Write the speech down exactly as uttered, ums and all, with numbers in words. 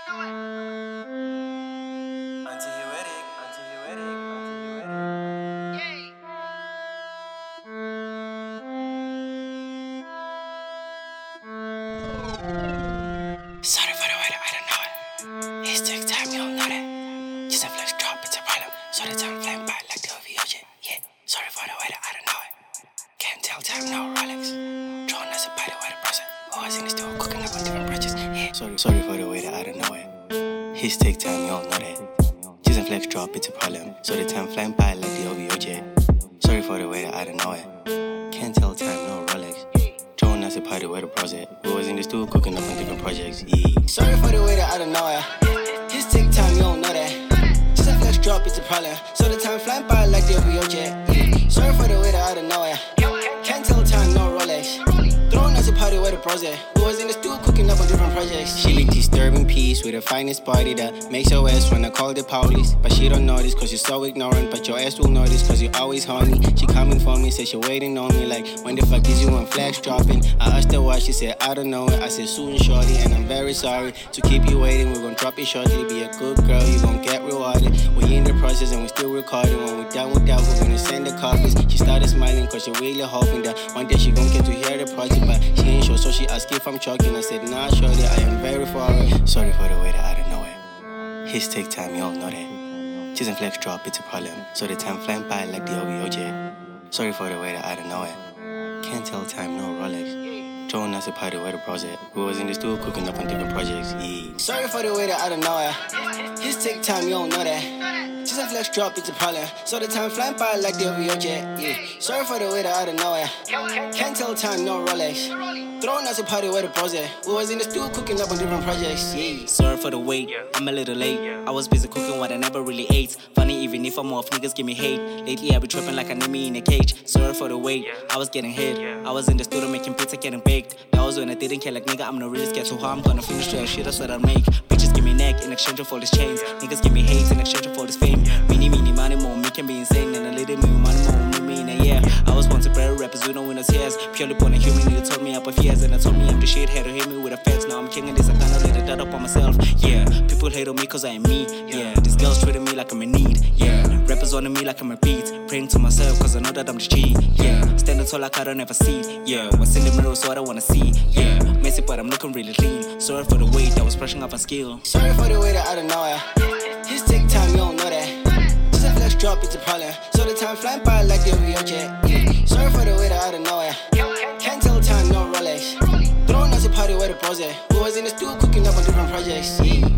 Sorry for the way that I don't know it. It's take time, you don't know that. Just a flex drop, it's a problem. So the time flying by like the O V O J. Yeah, sorry for the way that I don't know it. Can't tell time, no Rolex. Drawn as a pilot with a process. Always in the store, cooking up on different projects. Yeah, sorry, sorry for the way that I don't know it. His take time, you don't know that. Just a flex drop, it's a problem. So the time flying by like the O V O J. Sorry for the way that I don't know it. Can't tell time, no Rolex. Drawn as a pilot with a process. Always in the store, cooking up on different projects. Yeah, sorry for the way that I don't know it. His take time, you don't know that. Just a flex drop, it's a problem. So the time flying by like the O V O J. Yeah, sorry for the way that I don't know it. Can't tell time, no Rolex. Thrown as a party with a project. Who was in the stew cooking up on different projects. She be disturbing peace with the finest party that makes your ass wanna call the police. But she don't notice cause you're so ignorant. But your ass will notice cause you're always horny. She coming for me, said she waiting on me. Like, when the fuck is you on flags dropping? I asked her why, she said I don't know it. I said soon shorty and I'm very sorry to keep you waiting. We're gonna drop it shortly. Be a good girl, you gon' get rewarded. We in the process and we still recording. When we done with that, we're gonna send the copies. She started smiling cause she really hoping that one day she gon' get to hear the project. But she ain't sure, so she asked if I'm choking. I said nah shorty, I am very sorry. Sorry for the way that I don't know it. His take time, you don't know that. Just a flex drop, it's a problem. So the time flying by like the O V O J. Sorry for the way that I don't know it. Can't tell time, no Rolex. Drawn as a party with a project. We was in the studio cooking up on different projects. Yeah. Sorry for the way that I don't know it. His take time, you don't know that. Just a flex drop, it's a problem. So the time flying by like the O V O J. Yeah. Sorry for the way that I don't know it. Can't tell time, no Rolex. Thrown as a party with a project. We was in the studio cooking up on different projects. Yeah. Sorry for the wait, I'm a little late. I was busy cooking what I never really ate. Funny, even if I'm off, niggas give me hate. Lately I be tripping like I need me in a cage. Sorry for the wait, I was getting hit. I was in the studio making pizza, getting baked. That was when I didn't care, like nigga, I'm not really scared. So how I'm gonna finish the shit, that's what I make. Bitches give me neck in exchange for these chains. Niggas give me hate in exchange for this fame. Mini, mini, money, more, me can be insane. And a little me, money, more, me, in a year. I was once a very rappers, we don't win no tears. Purely born a human, nigga told me up of years. And I told me I'm the shit, had to hit me with a fence. Now I'm king of this, I kinda let it up on myself. Yeah, people hate on me cause I am me. Yeah, these girls treating me like I'm in need. Yeah, rappers on me like I'm a beat. Praying to myself cause I know that I'm the G. Yeah, standing tall like I don't ever see. Yeah, what's in the mirror so I don't wanna see. Yeah, messy but I'm looking really clean. Sorry for the weight, I was brushing up on skill. Sorry for the way that I don't know it. His take time, you don't know that. Just a flex drop, it's a problem. So the time flying by like the O V O J. Yeah. Sorry for the way that I don't know it. Can't tell time, no Rolex. Thrown as a party with a project. We was in the studio cooking up on different projects. Yeah.